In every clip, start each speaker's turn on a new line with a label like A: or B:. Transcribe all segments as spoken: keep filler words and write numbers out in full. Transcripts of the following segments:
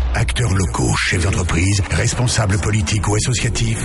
A: Acteurs locaux, chefs d'entreprise, responsables politiques ou associatifs,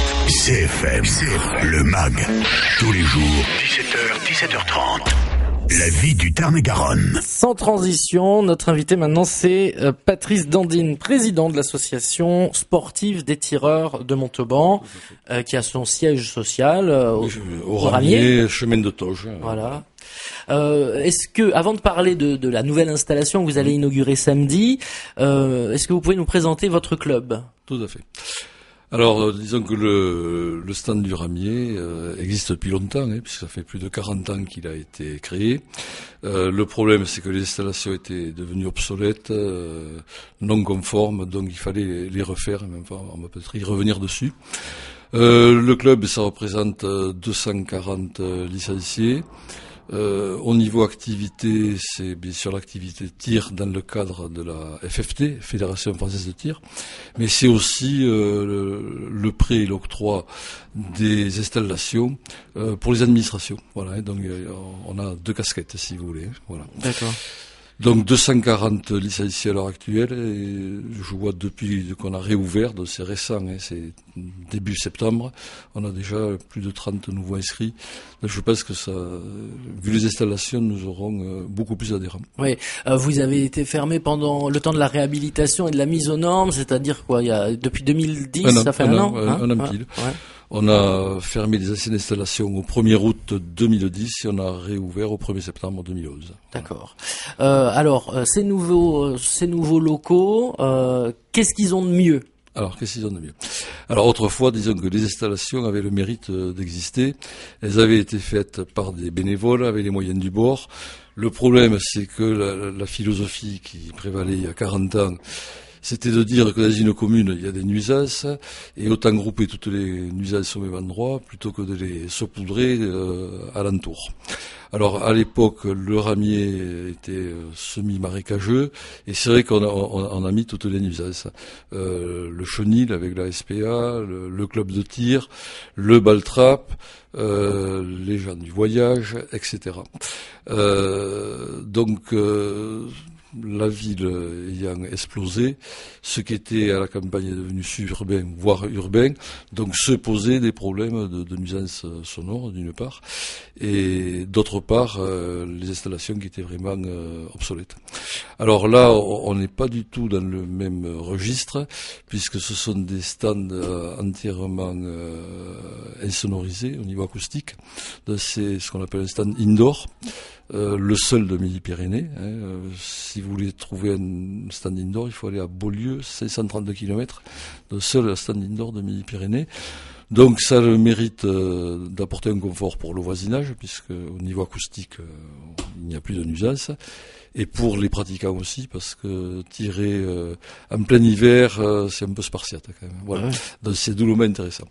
A: C F M, C F M, le M A G, tous les jours, dix-sept heures, dix-sept heures trente. La vie du Tarn-et-Garonne.
B: Sans transition, notre invité maintenant c'est euh, Patrice Dandine, président de l'association sportive des tireurs de Montauban, euh, qui a son siège social euh, au,
C: au Ramier, chemin de Toge.
B: Voilà. Euh, est-ce que, avant de parler de, de la nouvelle installation que vous allez inaugurer samedi, euh, est-ce que vous pouvez nous présenter votre club ?
C: Tout à fait. Alors, euh, disons que le, le stand du Ramier euh, existe depuis longtemps, hein, puisque ça fait plus de quarante ans qu'il a été créé. Euh, le problème, c'est que les installations étaient devenues obsolètes, euh, non conformes, donc il fallait les refaire, même enfin, on va peut-être y revenir dessus. Euh, le club, ça représente deux cent quarante licenciés. Euh, au niveau activité, c'est bien sûr l'activité tir dans le cadre de la F F T, Fédération Française de Tir, mais c'est aussi euh, le, le prêt et l'octroi des installations euh, pour les administrations. Voilà, donc euh, on a deux casquettes si vous voulez. Voilà.
B: D'accord.
C: Donc deux cent quarante licenciés à l'heure actuelle, et je vois depuis qu'on a réouvert, donc c'est récent, hein, c'est début septembre, on a déjà plus de trente nouveaux inscrits. Donc je pense que ça, vu les installations, nous aurons beaucoup plus d'adhérents.
B: Oui, euh, vous avez été fermé pendant le temps de la réhabilitation et de la mise aux normes, c'est-à-dire quoi, il y a depuis deux mille dix,
C: un an,
B: ça fait
C: un
B: un,
C: an,
B: an, hein,
C: un an pile.
B: Ouais, ouais.
C: On a fermé les anciennes installations au premier août deux mille dix et on a réouvert au premier septembre deux mille onze.
B: D'accord. Euh, alors, euh, ces nouveaux, euh, ces nouveaux locaux, euh, qu'est-ce qu'ils ont de mieux ?
C: Alors, qu'est-ce qu'ils ont de mieux ? Alors, autrefois, disons que les installations avaient le mérite d'exister. Elles avaient été faites par des bénévoles avec les moyens du bord. Le problème, c'est que la, la philosophie qui prévalait il y a quarante ans, c'était de dire que dans une commune, il y a des nuisances, et autant grouper toutes les nuisances au même endroit, plutôt que de les saupoudrer euh, alentour. Alors, à l'époque, le Ramier était euh, semi-marécageux, et c'est vrai qu'on a, on, on a mis toutes les nuisances. Euh, le chenil avec la S P A, le, le club de tir, le baltrap, euh, les gens du voyage, et cetera. Euh, donc, euh, la ville ayant explosé, ce qui était à la campagne est devenu suburbain, voire urbain, donc se posaient des problèmes de, de nuisance sonore d'une part, et d'autre part euh, les installations qui étaient vraiment euh, obsolètes. Alors là, on n'est pas du tout dans le même registre, puisque ce sont des stands euh, entièrement euh, insonorisés au niveau acoustique. C'est ce qu'on appelle un stand indoor. Euh, le seul de Midi-Pyrénées. Hein, euh, si vous voulez trouver un stand indoor, il faut aller à Beaulieu, cinq cent trente kilomètres, le seul stand indoor de Midi-Pyrénées. Donc ça a le mérite euh, d'apporter un confort pour le voisinage, puisque au niveau acoustique, euh, il n'y a plus de nuisance. Et pour les pratiquants aussi, parce que tirer euh, en plein hiver, euh, c'est un peu spartiate quand même. Voilà. Ouais. Donc c'est doublement intéressant.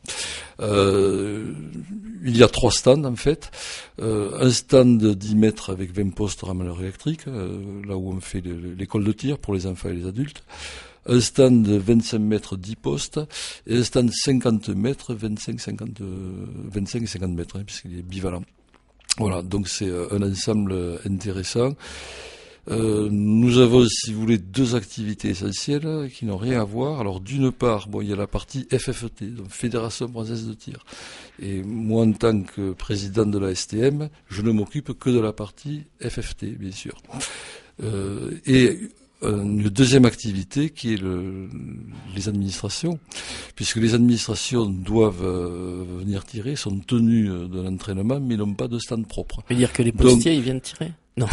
C: Euh, il y a trois stands en fait. Euh, un stand de dix mètres avec vingt postes rameurs électriques, euh, là où on fait l'école de tir pour les enfants et les adultes. Un stand de vingt-cinq mètres, dix postes, et un stand de cinquante mètres, vingt-cinq, cinquante, vingt-cinq et cinquante mètres, hein, puisqu'il est bivalent. Voilà, donc c'est un ensemble intéressant. Euh, nous avons, si vous voulez, deux activités essentielles qui n'ont rien à voir. Alors, d'une part, bon, il y a la partie F F T, donc Fédération Française de Tir. Et moi, en tant que président de la S T M, je ne m'occupe que de la partie F F T, bien sûr. Euh, et une deuxième activité qui est le, les administrations, puisque les administrations doivent euh, venir tirer, sont tenues de l'entraînement, mais n'ont pas de stand propre.
B: Ça veut dire que les postiers, donc, ils viennent tirer ? Non.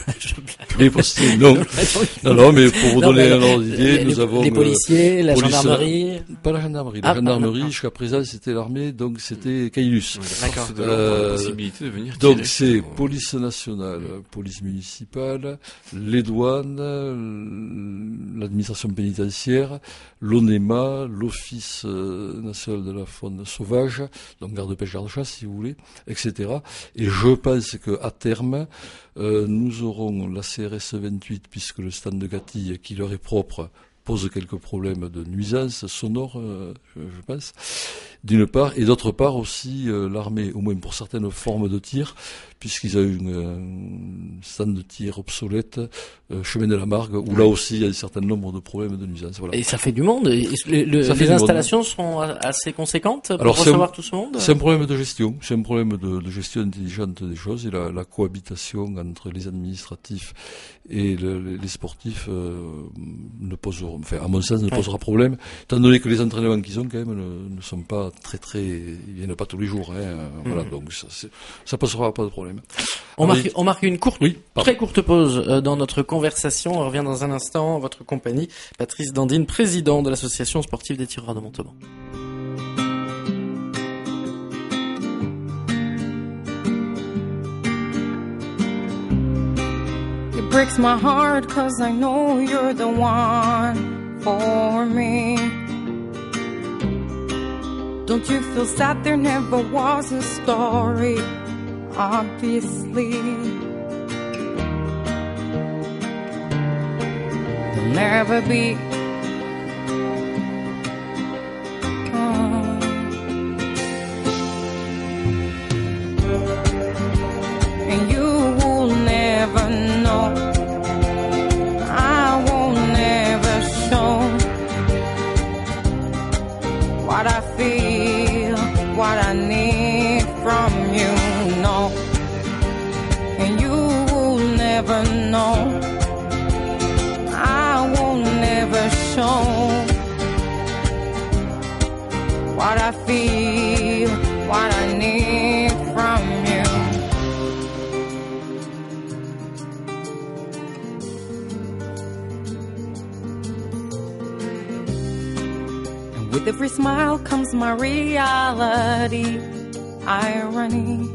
C: Les postiers, non. Non, non, mais pour vous
B: non,
C: donner
B: mais
C: un ordre d'idée,
B: les,
C: nous avons...
B: Les policiers, euh, la
C: police,
B: gendarmerie...
C: Pas la gendarmerie. La
B: ah,
C: gendarmerie,
B: ah,
C: jusqu'à présent, c'était l'armée, donc c'était Caïlus.
D: D'accord.
C: Euh,
D: la possibilité de venir
C: donc
D: tirer.
C: c'est police nationale, police municipale, les douanes, l'administration pénitentiaire, l'ONEMA, l'Office national de la faune sauvage, donc garde-pêche, garde-chasse, si vous voulez, et cetera. Et je pense qu'à terme, Euh, nous aurons la C R S vingt-huit, puisque le stand de Gatille, qui leur est propre, pose quelques problèmes de nuisance sonore, euh, je, je pense. d'une part, et d'autre part aussi euh, l'armée, au moins pour certaines formes de tir, puisqu'ils ont eu un stand de tir obsolète, euh, chemin de la Margue, où là aussi il y a un certain nombre de problèmes de nuisance. Voilà.
B: Et ça fait du monde. Et le, le, les installations monde. sont assez conséquentes pour Alors, recevoir tout ce monde.
C: C'est un problème de gestion, c'est un problème de, de gestion intelligente des choses, et la, la cohabitation entre les administratifs et le, les sportifs euh, ne pose, enfin à mon sens, ne posera ouais. problème, étant donné que les entraînements qu'ils ont quand même ne, ne sont pas très très, ils viennent pas tous les jours. Hein, mmh. Voilà, donc ça, ça posera pas de problème.
B: On marque, on marque une courte, oui, très courte pause dans notre conversation. On revient dans un instant. Votre compagnie, Patrice Dandine, président de l'association sportive des tireurs de Montauban.
D: It breaks my heart 'cause I know you're the one for me. Don't you feel sad there never was a story? Obviously, there'll never be. Oh. And you will never know. I won't never show what I feel, what I need from you. No, and you will never know. I won't never show what I feel, what I need from you. And with every smile comes my reality, irony.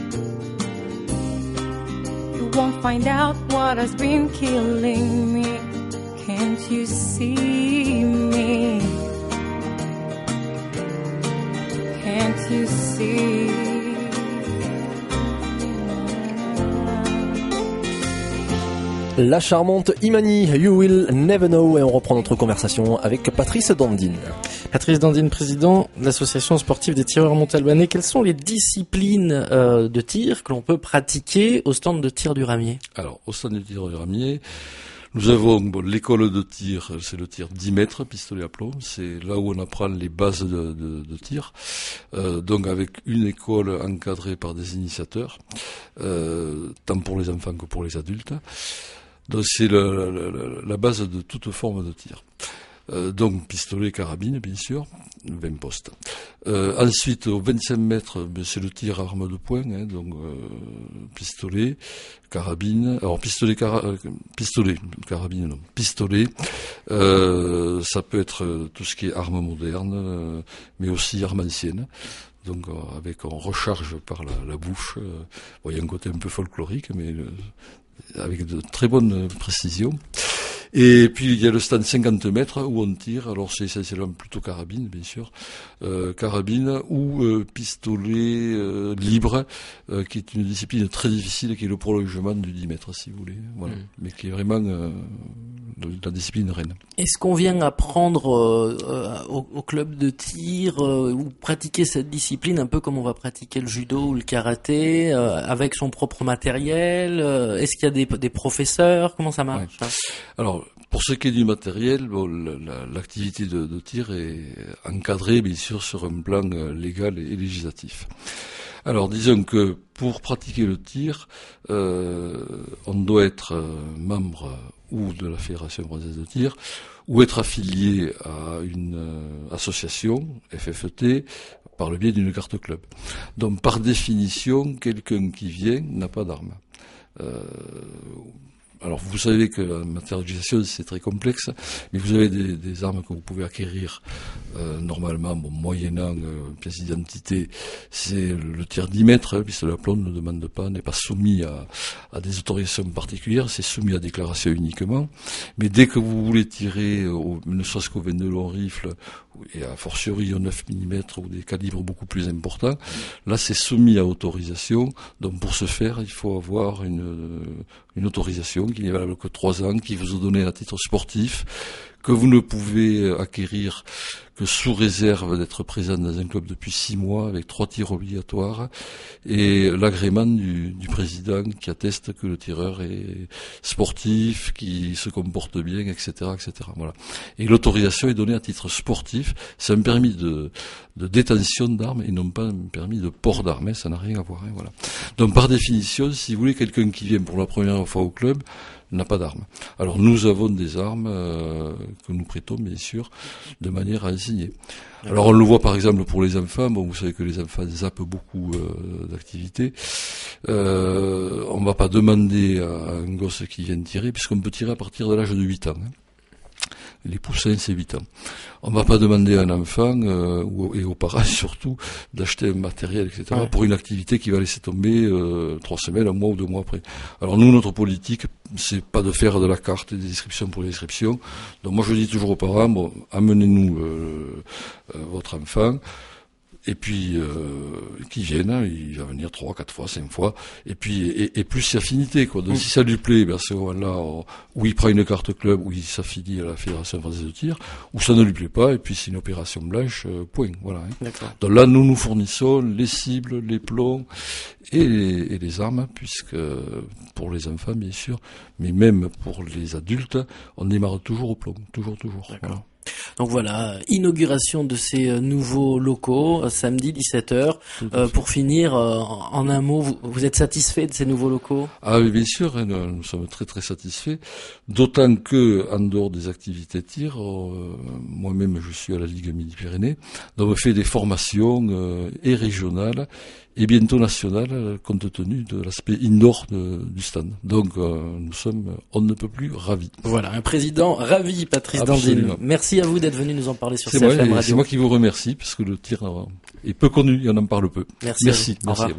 D: Won't find out what has been killing me. Can't you see me? Can't you see?
E: La charmante Imani, You Will Never Know, et on reprend notre conversation avec Patrice Dandine.
B: Patrice Dandine, président de l'association sportive des tireurs montalbanais. Quelles sont les disciplines euh, de tir que l'on peut pratiquer au stand de tir du Ramier?
C: Alors, au stand de tir du Ramier, nous avons bon, l'école de tir, c'est le tir dix mètres, pistolet à plomb, c'est là où on apprend les bases de, de, de tir, euh, donc avec une école encadrée par des initiateurs, euh, tant pour les enfants que pour les adultes. Donc c'est la, la, la, la base de toute forme de tir. Euh, donc pistolet, carabine, bien sûr, vingt postes. Euh, ensuite, aux vingt-cinq mètres, ben, c'est le tir à arme de poing, hein, donc euh, pistolet, carabine. Alors pistolet, cara, euh, pistolet, carabine, non, pistolet. Euh, ça peut être tout ce qui est arme moderne, euh, mais aussi arme ancienne. Donc euh, avec on recharge par la, la bouche. Euh, bon, il y a un côté un peu folklorique, mais euh, avec de très bonnes précisions. Et puis il y a le stand cinquante mètres où on tire, alors c'est essentiellement plutôt carabine bien sûr, euh, carabine ou euh, pistolet euh, libre, euh, qui est une discipline très difficile, qui est le prolongement du dix mètres si vous voulez, voilà, mmh. mais qui est vraiment euh, la discipline reine.
B: Est-ce qu'on vient apprendre euh, euh, au, au club de tir euh, ou pratiquer cette discipline un peu comme on va pratiquer le judo ou le karaté, euh, avec son propre matériel, euh, est-ce qu'il y a des, des professeurs, comment ça marche? Ouais.
C: Alors, pour ce qui est du matériel, bon, la, l'activité de, de tir est encadrée, bien sûr, sur un plan légal et législatif. Alors, disons que pour pratiquer le tir, euh, on doit être membre ou de la Fédération française de tir, ou être affilié à une euh, association, F F T, par le biais d'une carte club. Donc, par définition, quelqu'un qui vient n'a pas d'arme. Euh, Alors vous savez que la matérialisation c'est très complexe, mais vous avez des, des armes que vous pouvez acquérir euh, normalement, bon, moyennant euh, pièce d'identité. C'est le tir dix mètres, hein, puisque la plomb ne demande pas, n'est pas soumis à, à des autorisations particulières, c'est soumis à déclaration uniquement. Mais dès que vous voulez tirer, au, ne serait-ce qu'au vingt-deux long rifle, et a fortiori au neuf millimètres ou des calibres beaucoup plus importants, là c'est soumis à autorisation. Donc pour ce faire, il faut avoir une, une autorisation qui n'est valable que trois ans, qui vous est donnée à titre sportif, que vous ne pouvez acquérir que sous réserve d'être présent dans un club depuis six mois, avec trois tirs obligatoires, et l'agrément du, du président qui atteste que le tireur est sportif, qui se comporte bien, et cetera, et cetera. Voilà. Et l'autorisation est donnée à titre sportif. C'est un permis de, de détention d'armes et non pas un permis de port d'armes. Hein, ça n'a rien à voir. Hein, voilà. Donc par définition, si vous voulez, quelqu'un qui vient pour la première fois au club n'a pas d'armes. Alors nous avons des armes euh, que nous prêtons bien sûr de manière à enseigner. Alors on le voit par exemple pour les enfants. Bon, vous savez que les enfants zappent beaucoup euh, d'activités. Euh, on ne va pas demander à un gosse qui vient tirer, puisqu'on peut tirer à partir de l'âge de huit ans. Hein. Les poussins, c'est huit ans. On ne va pas demander à un enfant, euh, ou, et aux parents surtout, d'acheter un matériel, et cetera, ouais. pour une activité qui va laisser tomber euh, trois semaines, un mois ou deux mois après. Alors nous, notre politique, c'est pas de faire de la carte et des inscriptions pour les inscriptions. Donc moi, je dis toujours aux parents, bon, amenez-nous euh, euh, votre enfant. Et puis, euh, qui viennent, hein, il va venir trois, quatre fois, cinq fois, et puis, et, et plus c'est affinité, quoi. Donc, mmh. si ça lui plaît, ben, à ce moment-là, on, où il prend une carte club, où il s'affilie à la Fédération française de tir, ou ça ne lui plaît pas, et puis c'est une opération blanche, euh, point, voilà. Hein. D'accord. Donc là, nous nous fournissons les cibles, les plombs, et les, et les armes, puisque, pour les enfants, bien sûr, mais même pour les adultes, on démarre toujours au plomb, toujours, toujours.
B: D'accord.
C: Voilà.
B: Donc voilà, inauguration de ces euh, nouveaux locaux, euh, samedi dix-sept heures. Euh, pour finir, euh, en un mot, vous, vous êtes satisfait de ces nouveaux locaux ?
C: Ah oui, bien sûr, hein, nous, nous sommes très très satisfaits. D'autant que, en dehors des activités de tir, euh, moi-même je suis à la Ligue Midi-Pyrénées, donc on fait des formations euh, et régionales et bientôt nationales, compte tenu de l'aspect indoor de, du stand. Donc euh, nous sommes, on ne peut plus ravis.
B: Voilà, un président ravi, Patrice Dandine. Merci à vous d'être venu nous en parler sur C F M Radio.
C: C'est moi qui vous remercie, parce que le tir est peu connu et on en parle peu.
B: Merci.
C: Merci.
B: Merci.